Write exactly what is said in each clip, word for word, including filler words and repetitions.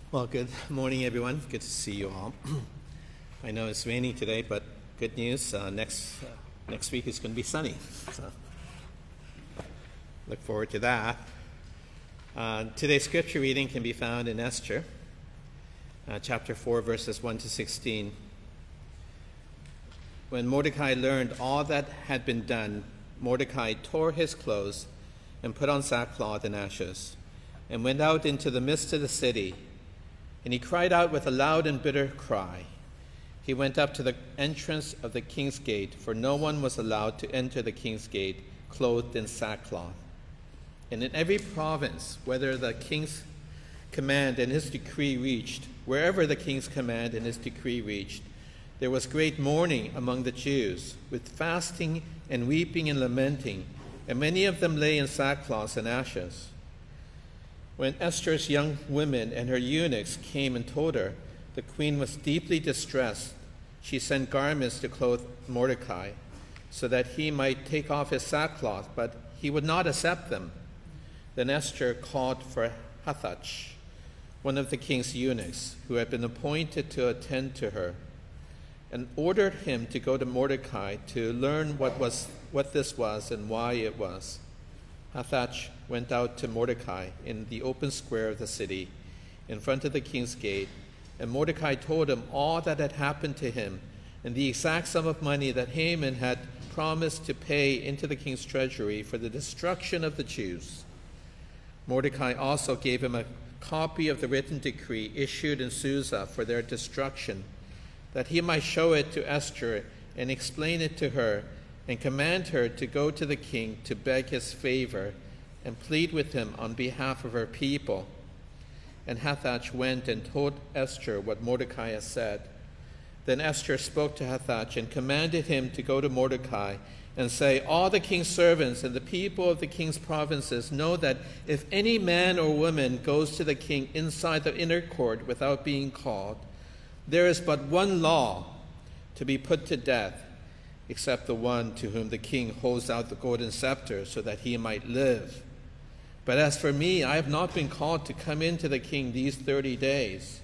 Well, good morning, everyone. Good to see you all. I know it's raining today, but good news. Uh, next uh, next week is going to be sunny. So look forward to that. Uh, today's scripture reading can be found in Esther, uh, chapter four, verses one to sixteen. When Mordecai learned all that had been done, Mordecai tore his clothes and put on sackcloth and ashes, and went out into the midst of the city. And he cried out with a loud and bitter cry. He went up to the entrance of the king's gate, for no one was allowed to enter the king's gate clothed in sackcloth. And in every province, whether the king's command and his decree reached, wherever the king's command and his decree reached, there was great mourning among the Jews, with fasting and weeping and lamenting, and many of them lay in sackcloth and ashes. When Esther's young women and her eunuchs came and told her, the queen was deeply distressed. She sent garments to clothe Mordecai, so that he might take off his sackcloth, but he would not accept them. Then Esther called for Hathach, one of the king's eunuchs, who had been appointed to attend to her, and ordered him to go to Mordecai to learn what was what this was and why it was. Hathach went out to Mordecai in the open square of the city, in front of the king's gate, and Mordecai told him all that had happened to him, and the exact sum of money that Haman had promised to pay into the king's treasury for the destruction of the Jews. Mordecai also gave him a copy of the written decree issued in Susa for their destruction, that he might show it to Esther and explain it to her, and command her to go to the king to beg his favor and plead with him on behalf of her people. And Hathach went and told Esther what Mordecai had said. Then Esther spoke to Hathach and commanded him to go to Mordecai and say, all the king's servants and the people of the king's provinces know that if any man or woman goes to the king inside the inner court without being called, there is but one law, to be put to death, except the one to whom the king holds out the golden scepter so that he might live. But as for me, I have not been called to come in to the king these thirty days.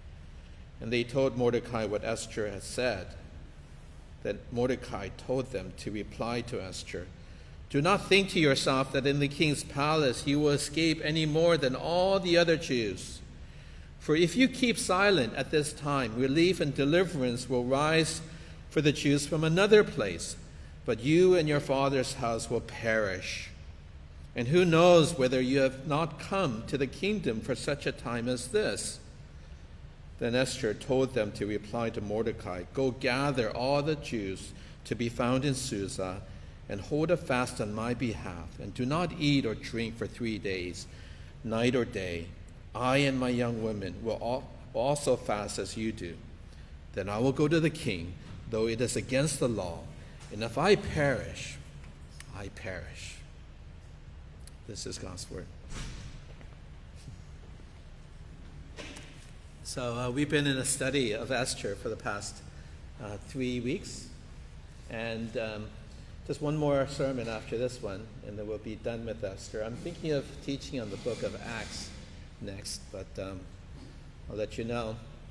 And they told Mordecai what Esther had said. Then Mordecai told them to reply to Esther, do not think to yourself that in the king's palace you will escape any more than all the other Jews. For if you keep silent at this time, relief and deliverance will rise for the Jews from another place, but you and your father's house will perish. And who knows whether you have not come to the kingdom for such a time as this? Then Esther told them to reply to Mordecai, go gather all the Jews to be found in Susa, and hold a fast on my behalf, and do not eat or drink for three days, night or day. I and my young women will also fast as you do. Then I will go to the king, though it is against the law, and if I perish, I perish. This is God's word. So uh, we've been in a study of Esther for the past uh, three weeks, and um, just one more sermon after this one, and then we'll be done with Esther. I'm thinking of teaching on the book of Acts next, but um, I'll let you know.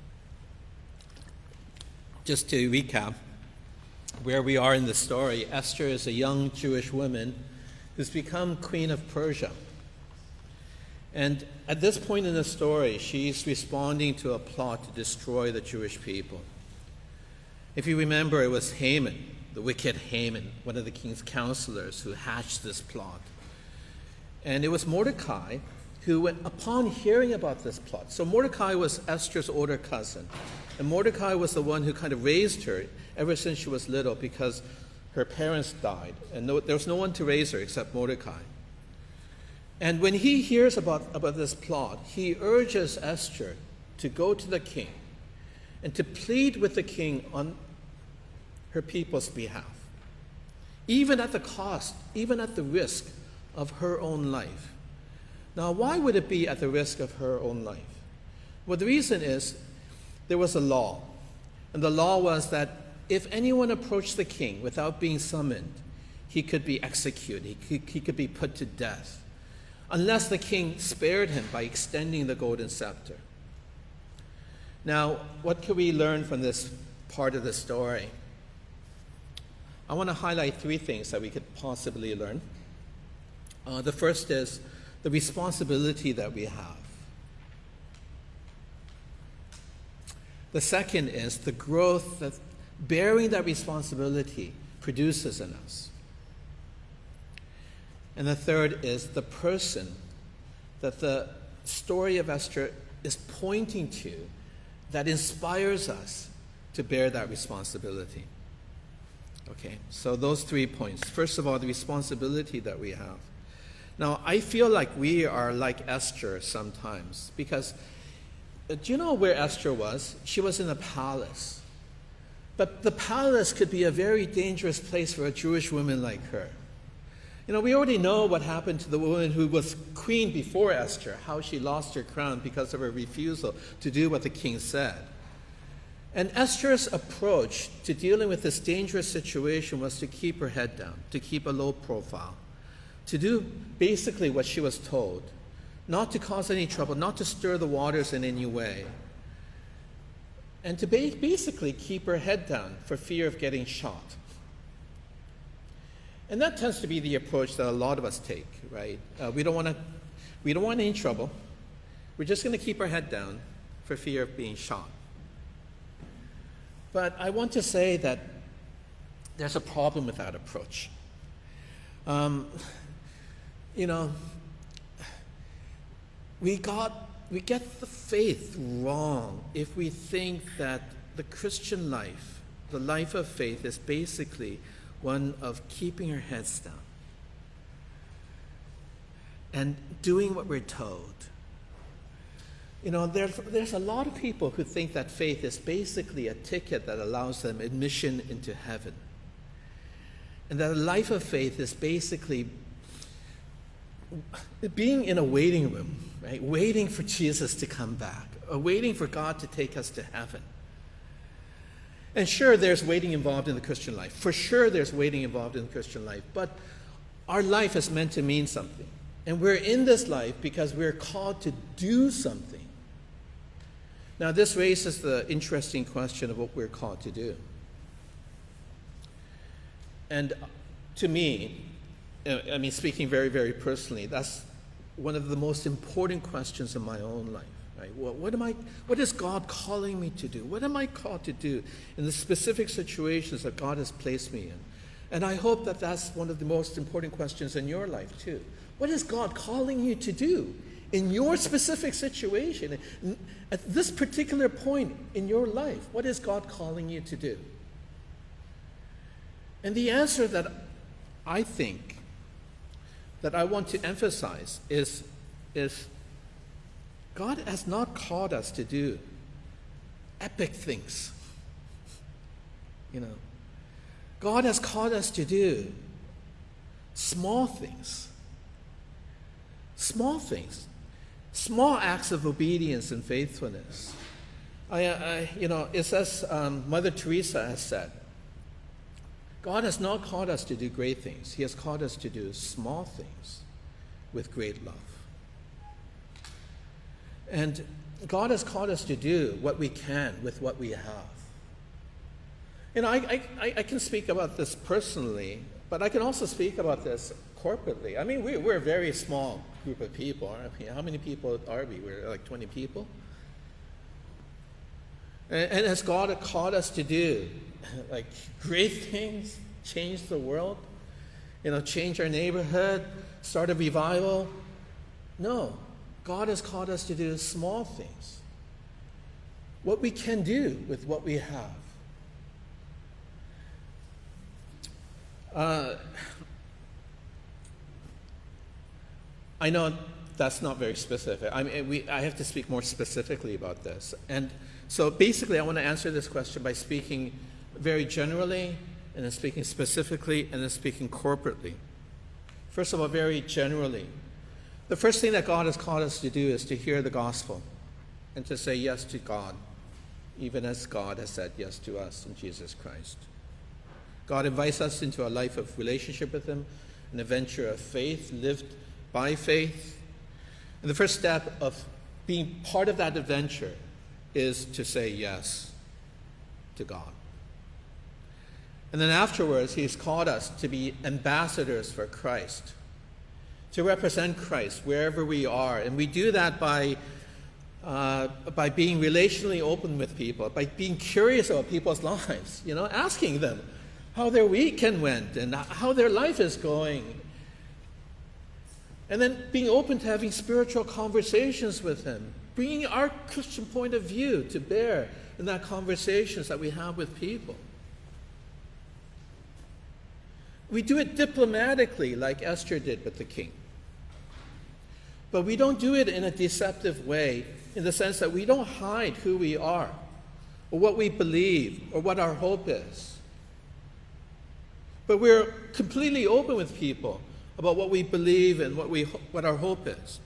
Just to recap where we are in the story, Esther is a young Jewish woman who's become queen of Persia. And at this point in the story, she's responding to a plot to destroy the Jewish people. If you remember, it was Haman, the wicked Haman, one of the king's counselors, who hatched this plot. And it was Mordecai who, went, upon hearing about this plot, so Mordecai was Esther's older cousin, and Mordecai was the one who kind of raised her ever since she was little, because her parents died, and no, there was no one to raise her except Mordecai. And when he hears about, about this plot, he urges Esther to go to the king and to plead with the king on her people's behalf, even at the cost, even at the risk of her own life. Now, why would it be at the risk of her own life? Well, the reason is there was a law, and the law was that if anyone approached the king without being summoned, he could be executed, he could, he could be put to death, unless the king spared him by extending the golden scepter. Now, what can we learn from this part of the story? I want to highlight three things that we could possibly learn. Uh, the first is the responsibility that we have. The second is the growth that bearing that responsibility produces in us. And the third is the person that the story of Esther is pointing to that inspires us to bear that responsibility. Okay, so those three points. First of all, the responsibility that we have. Now, I feel like we are like Esther sometimes because uh, do you know where Esther was? She was in a palace. But the palace could be a very dangerous place for a Jewish woman like her. You know, we already know what happened to the woman who was queen before Esther, how she lost her crown because of her refusal to do what the king said. And Esther's approach to dealing with this dangerous situation was to keep her head down, to keep a low profile, to do basically what she was told, not to cause any trouble, not to stir the waters in any way, and to ba- basically keep her head down for fear of getting shot. And that tends to be the approach that a lot of us take, right? Uh, we don't want to, we don't want any trouble. We're just going to keep our head down for fear of being shot. But I want to say that there's a problem with that approach. Um, you know, we got we get the faith wrong if we think that the Christian life, the life of faith, is basically one of keeping our heads down and doing what we're told. You know, there's, there's a lot of people who think that faith is basically a ticket that allows them admission into heaven. And that a life of faith is basically being in a waiting room, right? Waiting for Jesus to come back, or waiting for God to take us to heaven. And sure, there's waiting involved in the Christian life. For sure, there's waiting involved in the Christian life. But our life is meant to mean something. And we're in this life because we're called to do something. Now, this raises the interesting question of what we're called to do. And to me, I mean, speaking very, very personally, that's one of the most important questions in my own life. Right? Well, what am I? What is God calling me to do? What am I called to do in the specific situations that God has placed me in? And I hope that that's one of the most important questions in your life too. What is God calling you to do in your specific situation? At this particular point in your life, what is God calling you to do? And the answer that I think that I want to emphasize is, is God has not called us to do epic things. You know, God has called us to do small things. Small things. Small acts of obedience and faithfulness. I, I you know, it's as um, Mother Teresa has said, God has not called us to do great things. He has called us to do small things with great love. And God has called us to do what we can with what we have. You know, I, I, I can speak about this personally, but I can also speak about this corporately. I mean, we, we're a very small group of people, aren't we? How many people are we? We're like twenty people. And, and has God called us to do like great things, change the world, you know, change our neighborhood, start a revival? No. God has called us to do small things. What we can do with what we have. Uh, I know that's not very specific. I mean, we, I have to speak more specifically about this. And so basically, I want to answer this question by speaking very generally, and then speaking specifically, and then speaking corporately. First of all, very generally. The first thing that God has called us to do is to hear the gospel and to say yes to God, even as God has said yes to us in Jesus Christ. God invites us into a life of relationship with Him, an adventure of faith, lived by faith. And the first step of being part of that adventure is to say yes to God. And then afterwards, he's called us to be ambassadors for Christ, to represent Christ wherever we are. And we do that by, uh, by being relationally open with people, by being curious about people's lives, you know, asking them how their weekend went and how their life is going. And then being open to having spiritual conversations with them, bringing our Christian point of view to bear in that conversations that we have with people. We do it diplomatically, like Esther did with the king. But we don't do it in a deceptive way, in the sense that we don't hide who we are, or what we believe, or what our hope is. But we're completely open with people about what we believe and what we what our hope is.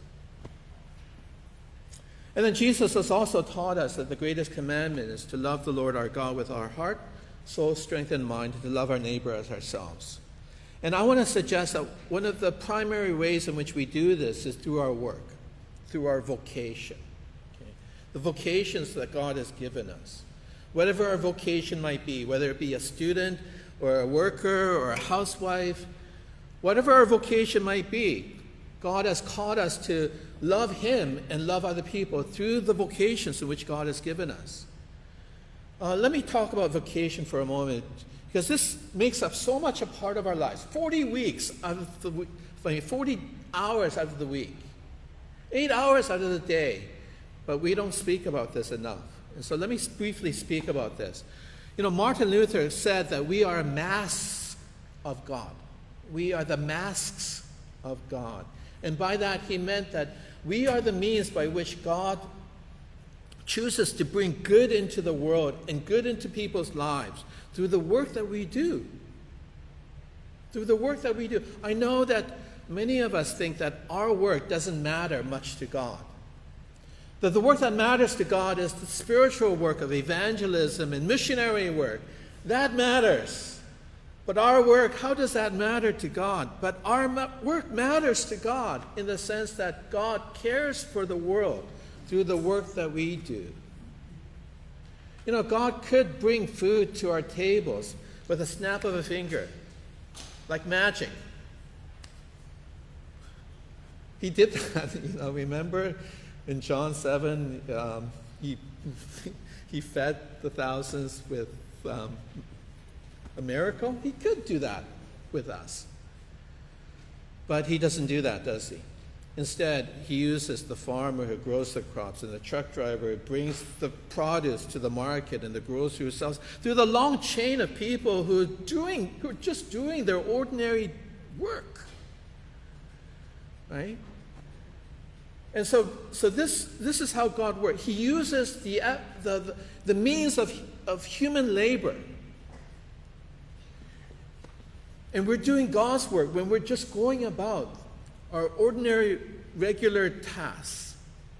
And then Jesus has also taught us that the greatest commandment is to love the Lord our God with our heart, soul, strength, and mind, and to love our neighbor as ourselves. And I want to suggest that one of the primary ways in which we do this is through our work, through our vocation. Okay? The vocations that God has given us. Whatever our vocation might be, whether it be a student or a worker or a housewife, whatever our vocation might be, God has called us to love Him and love other people through the vocations in which God has given us. Uh, let me talk about vocation for a moment, because this makes up so much a part of our lives. forty weeks out of the week, forty hours out of the week, eight hours out of the day, but we don't speak about this enough. And so let me briefly speak about this. You know, Martin Luther said that we are masks of God. We are the masks of God. And by that he meant that we are the means by which God chooses to bring good into the world and good into people's lives through the work that we do. Through the work that we do. I know that many of us think that our work doesn't matter much to God. That the work that matters to God is the spiritual work of evangelism and missionary work. That matters. But our work, how does that matter to God? But our ma- work matters to God in the sense that God cares for the world through the work that we do. You know, God could bring food to our tables with a snap of a finger, like magic. He did that, you know, remember in John seven, um, he, he fed the thousands with um, a miracle? He could do that with us. But he doesn't do that, does he? Instead, he uses the farmer who grows the crops and the truck driver who brings the produce to the market and the grocer who sells, through the long chain of people who are doing, who are just doing their ordinary work. Right? And so, so this, this is how God works. He uses the, the, the, the means of, of human labor. And we're doing God's work when we're just going about our ordinary, regular tasks.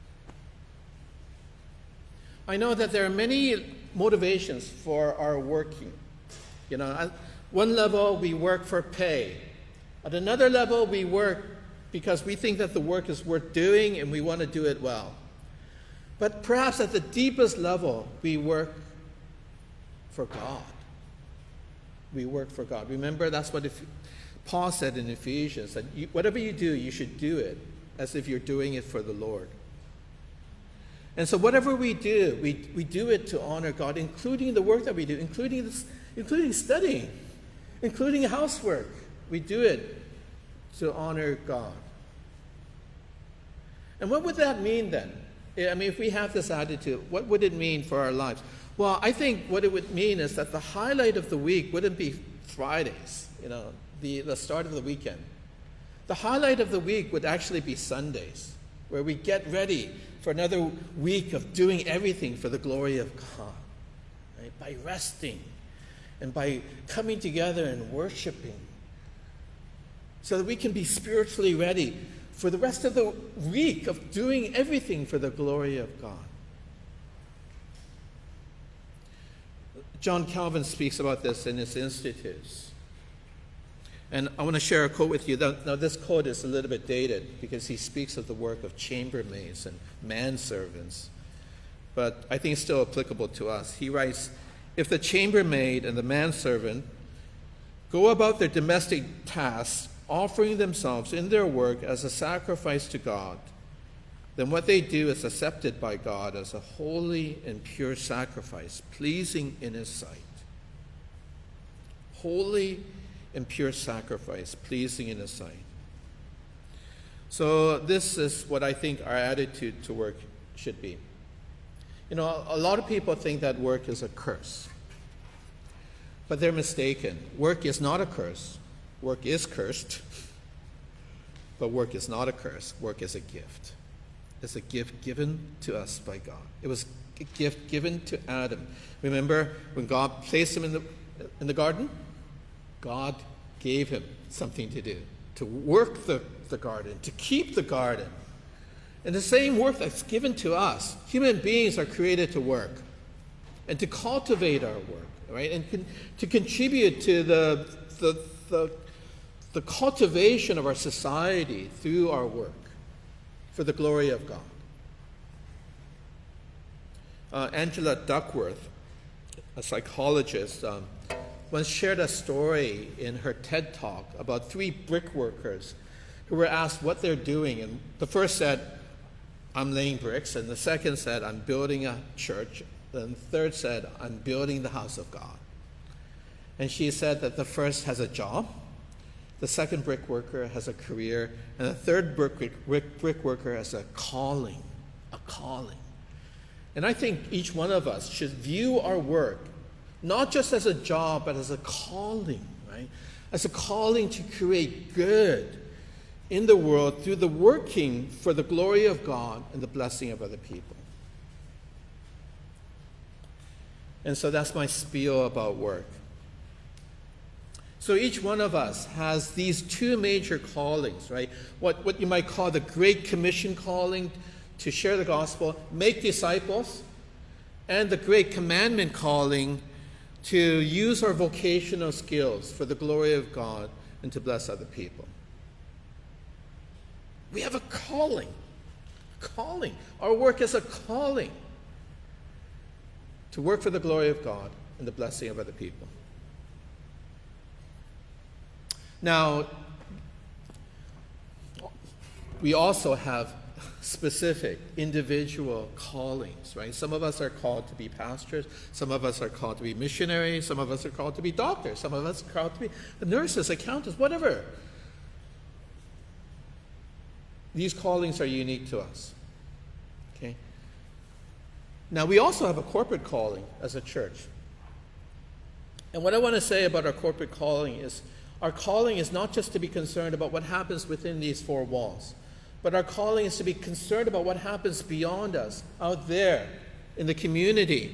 I know that there are many motivations for our working. You know, at one level, we work for pay. At another level, we work because we think that the work is worth doing and we want to do it well. But perhaps at the deepest level, we work for God. We work for God. Remember, that's what if, Paul said in Ephesians, that you, whatever you do, you should do it as if you're doing it for the Lord. And so whatever we do, we, we do it to honor God, including the work that we do, including, this, including studying, including housework. We do it to honor God. And what would that mean then? I mean, if we have this attitude, what would it mean for our lives? Well, I think what it would mean is that the highlight of the week wouldn't be Fridays, you know, the, the start of the weekend. The highlight of the week would actually be Sundays, where we get ready for another week of doing everything for the glory of God, right? By resting and by coming together and worshiping, so that we can be spiritually ready for the rest of the week of doing everything for the glory of God. John Calvin speaks about this in his Institutes. And I want to share a quote with you. Now, this quote is a little bit dated because he speaks of the work of chambermaids and manservants but I think it's still applicable to us. He writes, "If the chambermaid and the manservant go about their domestic tasks, offering themselves in their work as a sacrifice to God, then what they do is accepted by God as a holy and pure sacrifice, pleasing in His sight." Holy and pure sacrifice, pleasing in His sight. So this is what I think our attitude to work should be. You know, a lot of people think that work is a curse. But they're mistaken. Work is not a curse. Work is cursed. But work is not a curse. Work is a gift. It's a gift given to us by God. It was a gift given to Adam. Remember when God placed him in the, in the garden? God gave him something to do, to work the, the garden, to keep the garden. And the same work that's given to us, human beings are created to work and to cultivate our work, right? And con- to contribute to the, the, the, the cultivation of our society through our work for the glory of God. Uh, Angela Duckworth, a psychologist, um, once shared a story in her TED Talk about three brick workers who were asked what they're doing. And the first said, "I'm laying bricks." And the second said, "I'm building a church." And the third said, "I'm building the house of God." And she said that the first has a job, the second brick worker has a career, and the third brick, brick, brick worker has a calling, a calling. And I think each one of us should view our work not just as a job, but as a calling, right? As a calling to create good in the world through the working for the glory of God and the blessing of other people. And so that's my spiel about work. So each one of us has these two major callings, right? What, what you might call the Great Commission calling to share the gospel, make disciples, and the Great Commandment calling to use our vocational skills for the glory of God and to bless other people. We have a calling. Calling. Our work is a calling to work for the glory of God and the blessing of other people. Now, we also have specific individual callings, right? Some of us are called to be pastors. Some of us are called to be missionaries. Some of us are called to be doctors. Some of us are called to be nurses, accountants, whatever. These callings are unique to us. Okay? Now, we also have a corporate calling as a church. And what I want to say about our corporate calling is our calling is not just to be concerned about what happens within these four walls, but our calling is to be concerned about what happens beyond us, out there, in the community.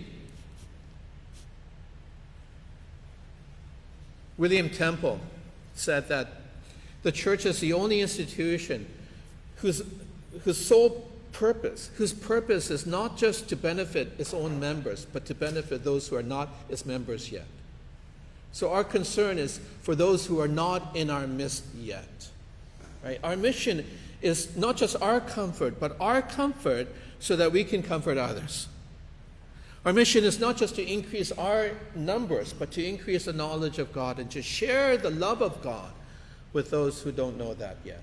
William Temple said that the church is the only institution whose, whose sole purpose, whose purpose is not just to benefit its own members, but to benefit those who are not its members yet. So our concern is for those who are not in our midst yet. Right? Our mission is not just our comfort, but our comfort so that we can comfort others. Our mission is not just to increase our numbers, but to increase the knowledge of God and to share the love of God with those who don't know that yet.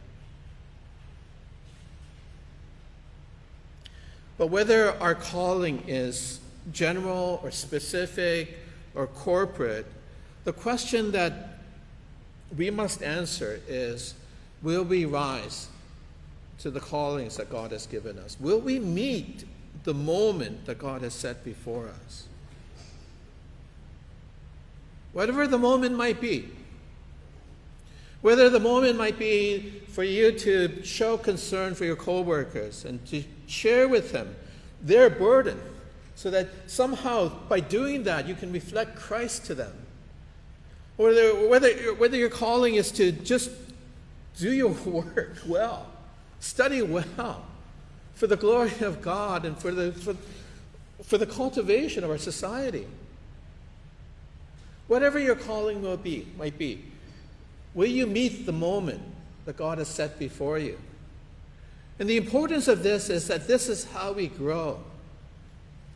But whether our calling is general or specific or corporate, the question that we must answer is, will we rise to the callings that God has given us? Will we meet the moment that God has set before us? Whatever the moment might be. Whether the moment might be for you to show concern for your co-workers and to share with them their burden so that somehow by doing that you can reflect Christ to them. Or whether, whether, whether your calling is to just do your work well, study well, for the glory of God and for the, for, for the cultivation of our society. Whatever your calling will be, might be, will you meet the moment that God has set before you? And the importance of this is that this is how we grow.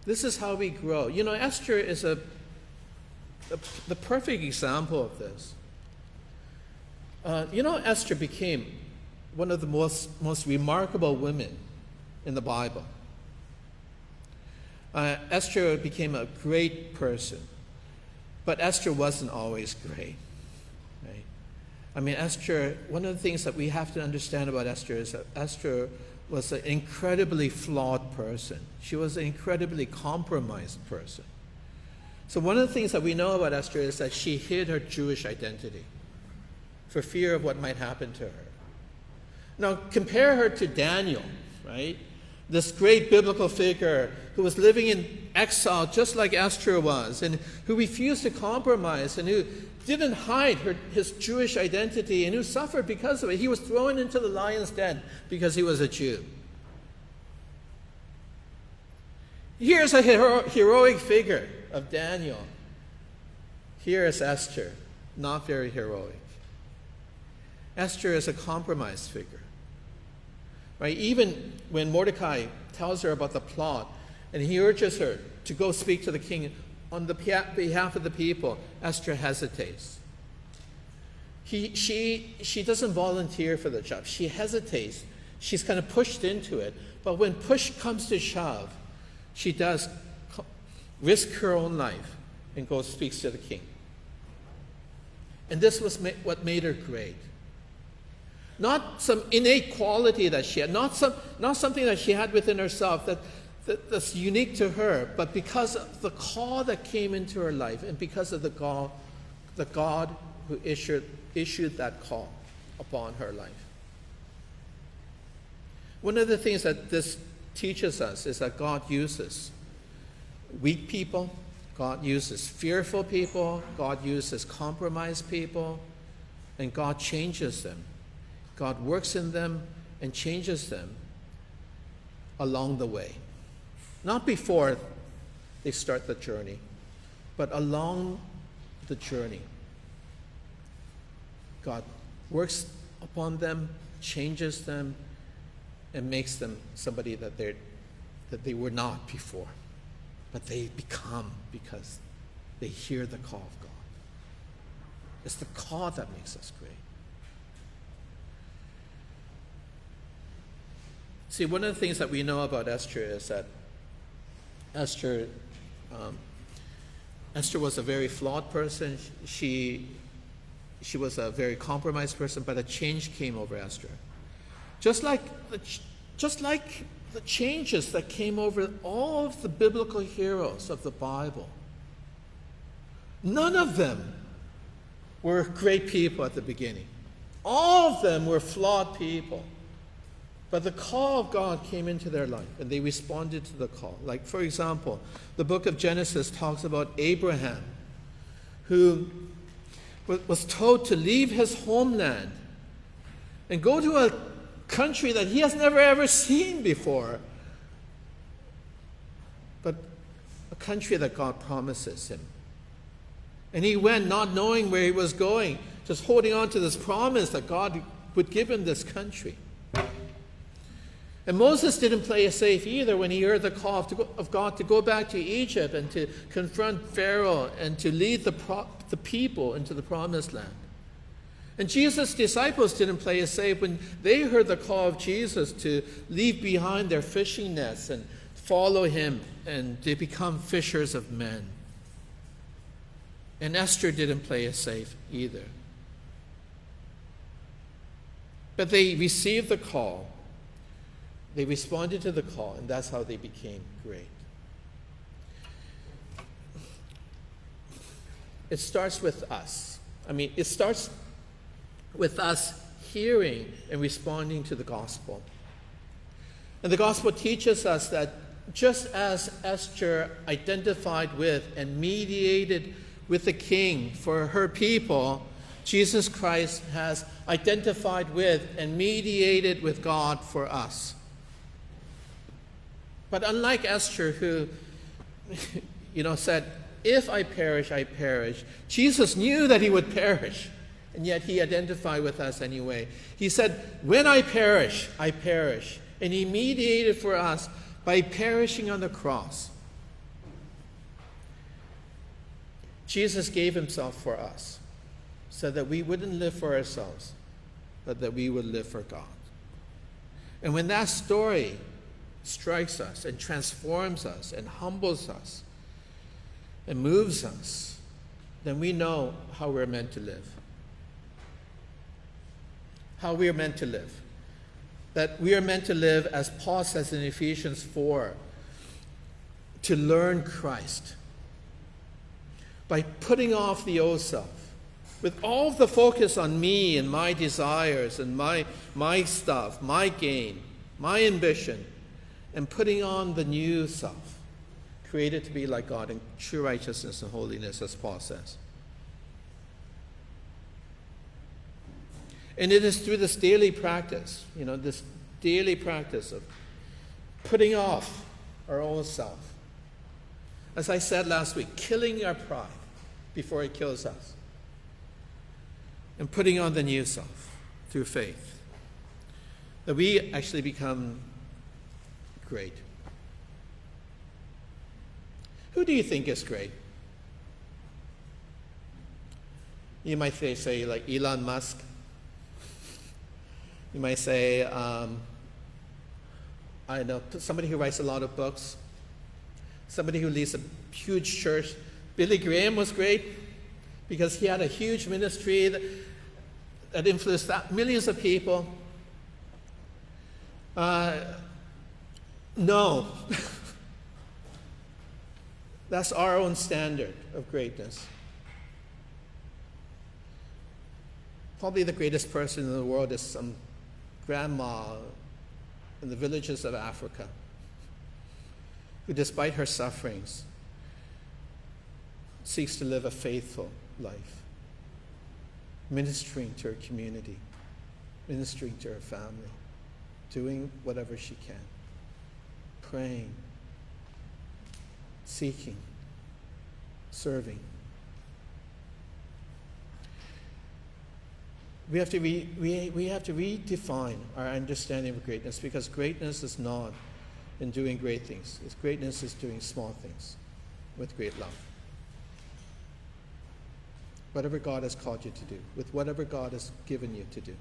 This is how we grow. You know, Esther is a, a the perfect example of this. Uh, you know, Esther became one of the most, most remarkable women in the Bible. Uh, Esther became a great person, but Esther wasn't always great. Right? I mean, Esther, one of the things that we have to understand about Esther is that Esther was an incredibly flawed person. She was an incredibly compromised person. So one of the things that we know about Esther is that she hid her Jewish identity for fear of what might happen to her. Now, compare her to Daniel, right? This great biblical figure who was living in exile just like Esther was, and who refused to compromise, and who didn't hide her, his Jewish identity, and who suffered because of it. He was thrown into the lion's den because he was a Jew. Here's a hero, heroic figure of Daniel. Here is Esther, not very heroic. Esther is a compromised figure. Right? Even when Mordecai tells her about the plot and he urges her to go speak to the king on the behalf of the people, Esther hesitates. He, she, she doesn't volunteer for the job. She hesitates. She's kind of pushed into it. But when push comes to shove, she does risk her own life and goes speaks to the king. And this was ma- what made her great. Not some innate quality that she had, not some, not something that she had within herself that, that that's unique to her, but because of the call that came into her life, and because of the God, the God who issued issued that call upon her life. One of the things that this teaches us is that God uses weak people, God uses fearful people, God uses compromised people, and God changes them. God works in them and changes them along the way. Not before they start the journey, but along the journey. God works upon them, changes them, and makes them somebody that they that they were not before, but they become because they hear the call of God. It's the call that makes us great. See, one of the things that we know about Esther is that Esther, um, Esther was a very flawed person. She, she was a very compromised person, but a change came over Esther. Just like the, just like the changes that came over all of the biblical heroes of the Bible. None of them were great people at the beginning. All of them were flawed people. But the call of God came into their life, and they responded to the call. Like, for example, the book of Genesis talks about Abraham, who was told to leave his homeland and go to a country that he has never ever seen before, but a country that God promises him. And he went not knowing where he was going, just holding on to this promise that God would give him this country. And Moses didn't play it safe either when he heard the call of, go, of God to go back to Egypt and to confront Pharaoh and to lead the, pro, the people into the promised land. And Jesus' disciples didn't play it safe when they heard the call of Jesus to leave behind their fishing nets and follow him and to become fishers of men. And Esther didn't play it safe either. But they received the call. They responded to the call, and that's how they became great. It starts with us. I mean, it starts with us hearing and responding to the gospel. And the gospel teaches us that just as Esther identified with and mediated with the king for her people, Jesus Christ has identified with and mediated with God for us. But unlike Esther, who, you know, said, if I perish, I perish, Jesus knew that he would perish, and yet he identified with us anyway. He said, when I perish, I perish. And he mediated for us by perishing on the cross. Jesus gave himself for us so that we wouldn't live for ourselves, but that we would live for God. And when that story strikes us and transforms us and humbles us and moves us, then we know how we're meant to live. How we are meant to live. That we are meant to live, as Paul says in Ephesians four, to learn Christ by putting off the old self, with all of the focus on me and my desires and my, my stuff, my gain, my ambition, and putting on the new self, created to be like God in true righteousness and holiness, as Paul says. And it is through this daily practice, you know, this daily practice of putting off our own self. As I said last week, killing our pride before it kills us. And putting on the new self through faith. That we actually become great. Who do you think is great? You might say, say like Elon Musk. You might say, um, I know, somebody who writes a lot of books. Somebody who leads a huge church. Billy Graham was great because he had a huge ministry that, that influenced that, millions of people. Uh, no. That's our own standard of greatness. Probably the greatest person in the world is some grandma in the villages of Africa who, despite her sufferings, seeks to live a faithful life, ministering to her community, ministering to her family, doing whatever she can, praying, seeking, serving. We have to re, we, we have to redefine our understanding of greatness, because greatness is not in doing great things. It's greatness is doing small things with great love. Whatever God has called you to do, with whatever God has given you to do.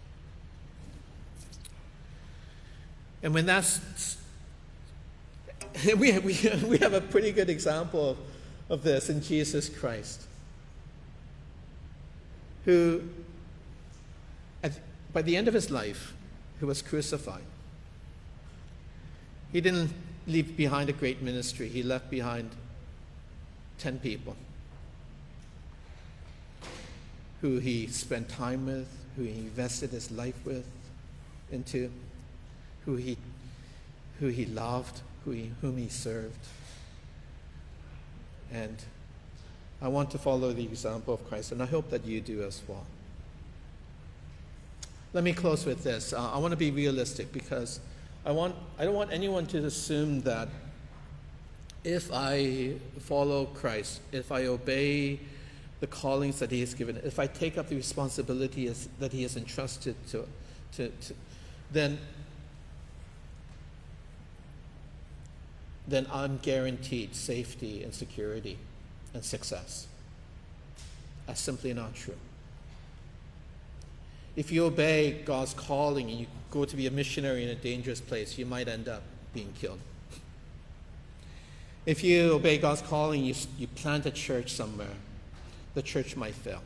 And when that's, we have, we, we have a pretty good example of, of this in Jesus Christ, who, at, by the end of his life, who was crucified. He didn't leave behind a great ministry. He left behind ten people who he spent time with, who he invested his life with, into, who he, who he loved, who he, whom he served. And I want to follow the example of Christ, and I hope that you do as well. Let me close with this. Uh, I want to be realistic, because I want I don't want anyone to assume that if I follow Christ, if I obey the callings that he has given, if I take up the responsibilities that he has entrusted to, to, to then, then I'm guaranteed safety and security and success. That's simply not true. If you obey God's calling and you go to be a missionary in a dangerous place, you might end up being killed. If you obey God's calling, you, you plant a church somewhere, the church might fail.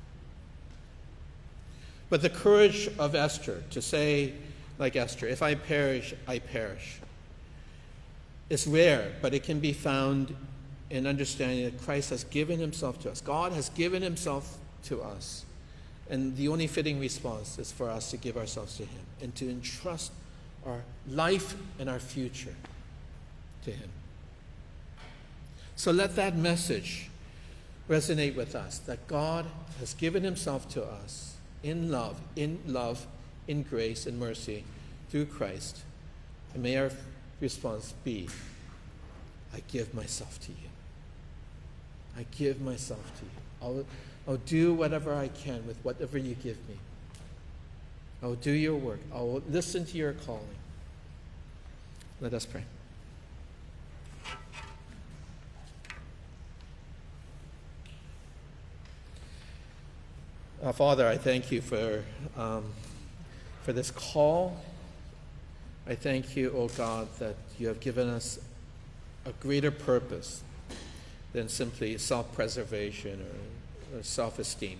But the courage of Esther to say, like Esther, if I perish, I perish, is rare, but it can be found in understanding that Christ has given himself to us. God has given himself to us. And the only fitting response is for us to give ourselves to him and to entrust our life and our future to him. So let that message resonate with us, that God has given himself to us in love, in love, in grace and mercy through Christ. And may our response be, I give myself to you. I give myself to you. I'll, I'll do whatever I can with whatever you give me. I'll do your work. I'll listen to your calling. Let us pray. Uh, Father, I thank you for, um, for this call. I thank you, O God, that you have given us a greater purpose than simply self-preservation or, or self-esteem.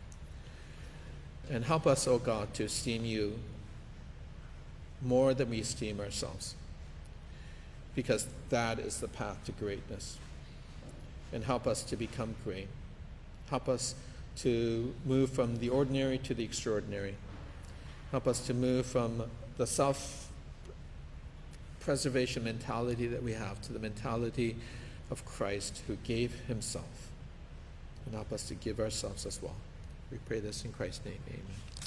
And help us, O God, to esteem you more than we esteem ourselves, because that is the path to greatness. And help us to become great. Help us to move from the ordinary to the extraordinary. Help us to move from the self-preservation mentality that we have to the mentality of Christ, who gave himself. And help us to give ourselves as well. We pray this in Christ's name. Amen.